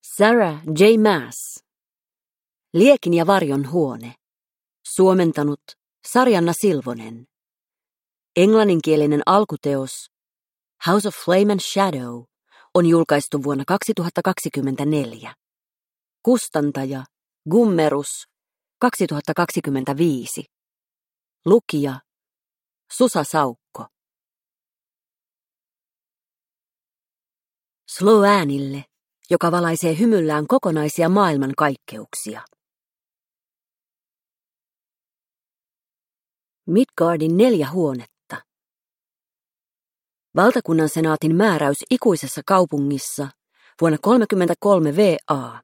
Sarah J. Maas. Liekin ja varjon huone. Suomentanut Sarjanna Silvonen. Englanninkielinen alkuteos House of Flame and Shadow on julkaistu vuonna 2024. Kustantaja Gummerus 2025. Lukija Susa Saukko. Sloanille, joka valaisee hymyllään kokonaisia maailmankaikkeuksia. Midgardin 4 huonetta. Valtakunnan senaatin määräys ikuisessa kaupungissa vuonna 33 VA.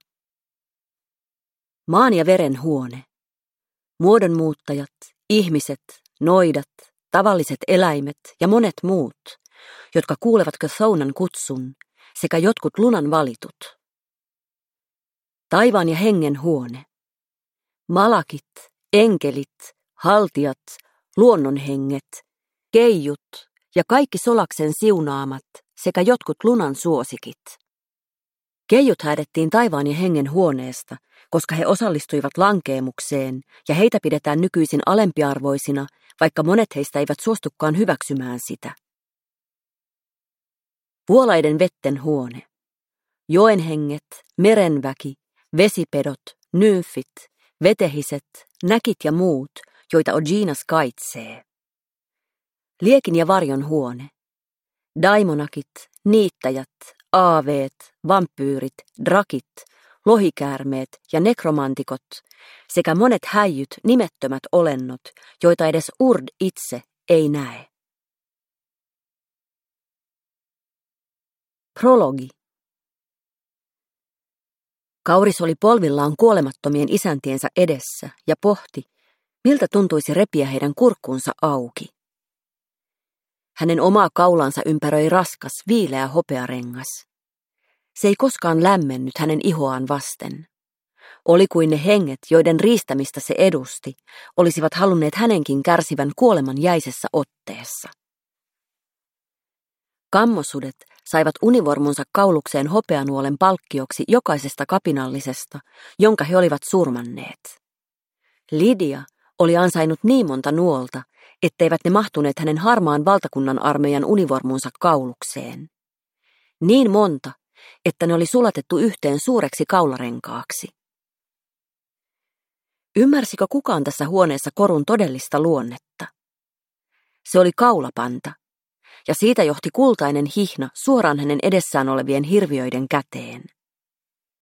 Maan ja veren huone. Muodonmuuttajat, ihmiset, noidat, tavalliset eläimet ja monet muut, jotka kuulevat Chthonian kutsun, sekä jotkut lunan valitut. Taivaan ja hengen huone. Malakit, enkelit, haltijat, luonnonhenget, keijut ja kaikki Solaksen siunaamat sekä jotkut lunan suosikit. Keijut häädettiin taivaan ja hengen huoneesta, koska he osallistuivat lankeemukseen ja heitä pidetään nykyisin alempiarvoisina, vaikka monet heistä eivät suostukaan hyväksymään sitä. Vuolaiden vetten huone. Joenhenget, merenväki, vesipedot, nymfit, vetehiset, näkit ja muut, joita Oginas kaitsee. Liekin ja varjon huone. Daimonakit, niittäjät, aaveet, vampyyrit, drakit, lohikäärmeet ja nekromantikot sekä monet häijyt nimettömät olennot, joita edes Urd itse ei näe. Prologi. Kauris oli polvillaan kuolemattomien isäntiensä edessä ja pohti, miltä tuntuisi repiä heidän kurkkunsa auki. Hänen omaa kaulansa ympäröi raskas, viileä hopearengas. Se ei koskaan lämmennyt hänen ihoaan vasten. Oli kuin ne henget, joiden riistämistä se edusti, olisivat halunneet hänenkin kärsivän kuoleman jäisessä otteessa. Kammosudet saivat univormunsa kaulukseen hopeanuolen palkkioksi jokaisesta kapinallisesta, jonka he olivat surmanneet. Lydia oli ansainnut niin monta nuolta, etteivät ne mahtuneet hänen harmaan valtakunnan armeijan univormunsa kaulukseen. Niin monta, että ne oli sulatettu yhteen suureksi kaularenkaaksi. Ymmärsikö kukaan tässä huoneessa korun todellista luonnetta? Se oli kaulapanta, ja siitä johti kultainen hihna suoraan hänen edessään olevien hirviöiden käteen.